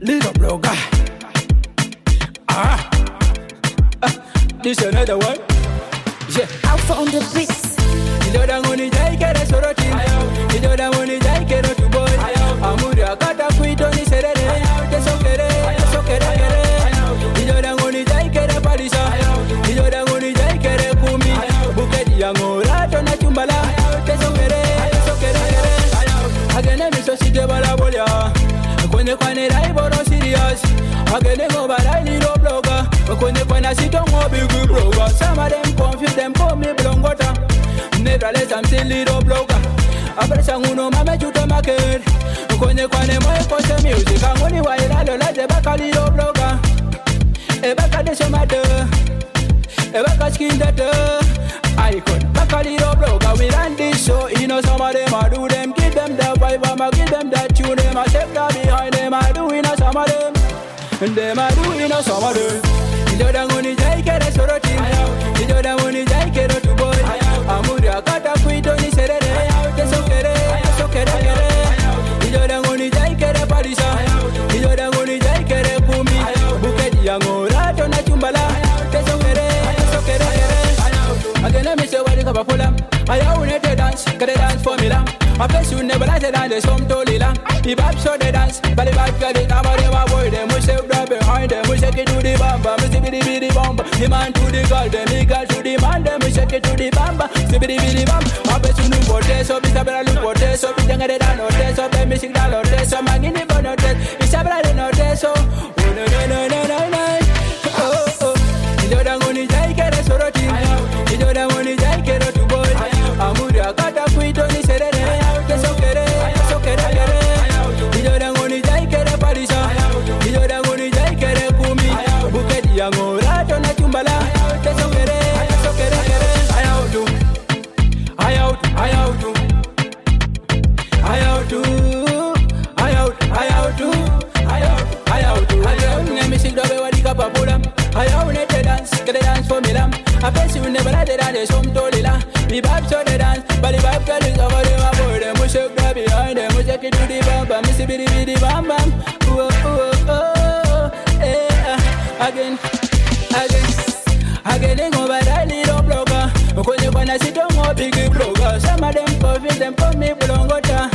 Little blogger. This another one. Yeah. Alpha on the beats. Ijoda ngoni jai kere soroti. Ijoda ngoni jai kere tu boy. Amuri akata kuito ni serere. Teso kere kere. Ijoda ngoni jai kere parisa. Ijoda ngoni jai kere kumi. Buketi yangora tona chumbala. Teso kere kere. Agene miso sije bala bolya. Kwenye kwane rai boro serious. Agene go barai little blogger. Kwenye kwana sito ngo big blogger. Some of them confuse them call me blongota. Nevertheless I'm still little blogger. Apresa uno mame chuta market. Kwenye kwane moe kose music. Angoni wa iralo la de baka little blogger. E baka de somade. E baka skin data. Icon baka little blogger. We run this show. You know some of them I do them. Give them the vibe. I'ma give them that tune. Them I step down behind them. I do in some of them. And them I do in some of them. Ijoda ngoni jai kere soroti. Ijoda ngoni jai kere tu boy. Amuri akata kuito ni serere. Teso kere kere. Ijoda ngoni jai kere parisa. Ijoda ngoni jai kere kumi. Buketi yangora tona chumbala. Teso kere kere. Again me say what you cover pull up. I want to dance, gotta dance for me lam. I place you never like to dance, some totally lam. The vibe so they dance, but the vibe got it. I'm a them avoid them, we say grab behind them, we shake it to the bamba, we stick it to the bamba. The man to the girl, them the girl to the man, them we shake it to the bamba, stick it to the bamba. I place you look for this, so be better look for this, so be younger than no this, so be missing that or this, so man in the front of this, it's a better than this, so oh no no no no no no. Oh oh, ijoda ngoni jai kere soroti, ijoda ngoni jai kere tu boy. Amuri akata kuito ni serere. Teso kere kere. Ijoda ngoni jai kere parisa. Ijoda ngoni jai kere kumi. Buketi yangora tona chumbala. Teso kere kere. I out to. Music dobe wadi kapapula. I want to dance, get a dance for me lam. I bet you never had it and there's some tolila. The vibe so they dance, but the vibe girl is over there. I boy them, we shake grab behind them, we take it to the bam bam, missy bitty bitty bam bam. Oh oh oh, eh, again. They go by that little blogger. Kwenye kwana sito mo big blogger. Some of them confuse them call me blongota.